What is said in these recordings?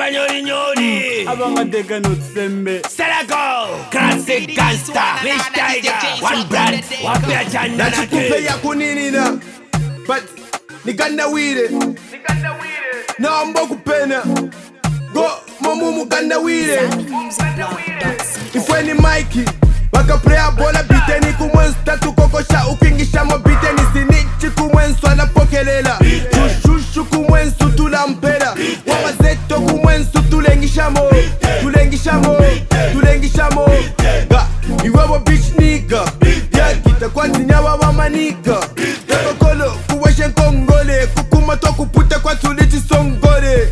banyori nyori abangadeka notsembe Salago classic gangster Rich Tiger one brand wapya chanda Nachikupe ya kunini na but niganda wire naomba kupena go mamumu ganda wire ifweni Mikey wakaprea bola biteni kumwensu tatu kokosha ukingisha mobiteni sinichi kumwensu anapokelela chushushu kumwensu tulampela wamazeto kumwensu tulengishamo ga iwebo bitch nigga yakita kwa tinyawa wamaniga yakokolo kuweshe nkongole kukuma to kuputa kwa tulichi songole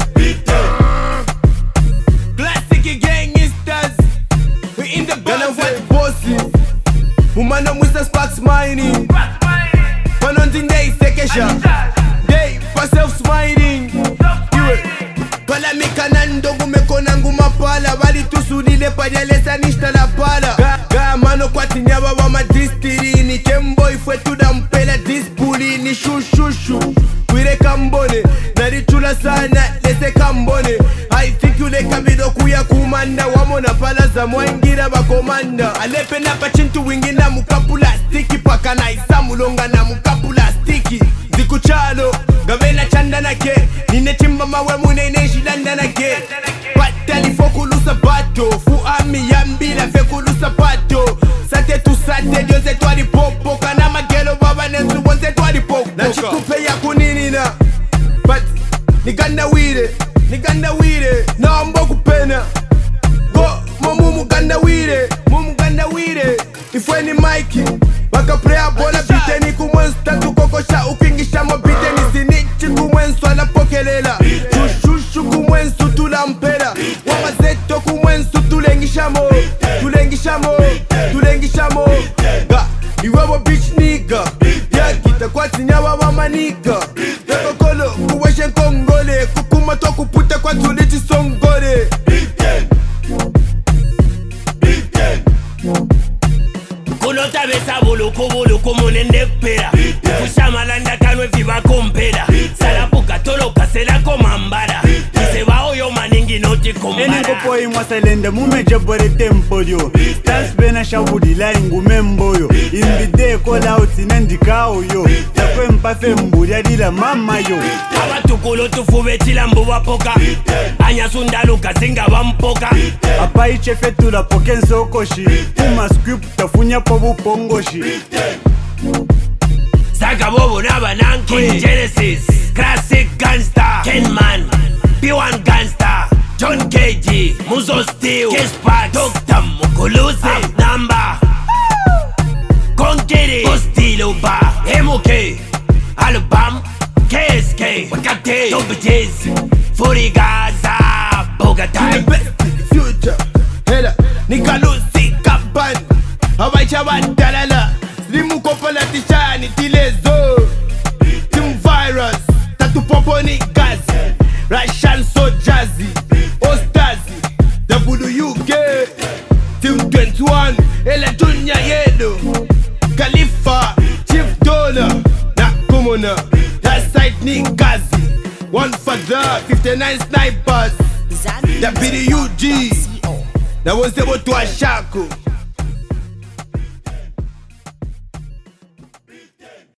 classic gangsters we in the bosses umana mwisa sparks mining panonzi day sekesha day for self smiling pala mikanando kumekona ngumapala bali tusulile panyalesa nishta la pala mano kwa tinyaba wa madistirini kemboy fwe tudampela dispulini shushushu kwire kambone narichula sana lese kambone I think yule kabido kuya kumanda wamona pala za mwangira bakomanda alepe na pachintu wingina mukapula stiki paka na isamulonga na mukapula stiki zikuchalo gavena chanda nake nine chimba mawe munene shilanda nake patali fokulusa bato fu ami yambila fekulusa pato sate tu sate dionze twari popo kana magelo baba nensu bonze twari popo nachikupe ya kunini na but niganda wire naomba kupena go mamumu ganda wire ifweni Mikey wakaprea bola biteni kumwensu tatu kokosha ukingisha mobiteni sinichi kumwensu anapokelela chushushu kumwensu tulampela wamazeto kumwensu tulengishamo ga iwebo bitch nigga yakita kwa tinyawa wamaniga yakokolo kuweshe nkongole kukuma to kuputa kwa tulichi songole Kulota besa buluku munende pera Kushamalanda kanwe viva kumpera Salapuka toloka sela komambara Kiseba oyo maningi noti kumbara enengo poi mwaselende mumeje bore tempodio stans bena shabudi la ingume mboyo imbide kola utinendikao yo takwe mpafe mburi adila mama yo Abatukulu tufube chilambu wapoka Anya sundaluka zinga wampoka apa ichefe tula pokense okoshi kuma script tafunya pobu pongoshi Saka bobo naba nanki Genesis Classic gangster Kenman P1 gangster John KG Muzo Steel Kespark Dr. Mukuluzi Namba Konkiri Postilo Ba MOK Alabam KSK Wakate Double J's Furi Gaza Bogatai future hela nikalusi kaban Hawaisha wadalala Slimu kopola tishani tilezo Team virus Tatu popo ni gazi Russian so jazzy Ostazi WUK Team 21 Ela Junior Yellow Khalifa Chief Dollar Na Kumona That side ni gazi One father 59 snipers Da BDUG Na wonse botu wa shako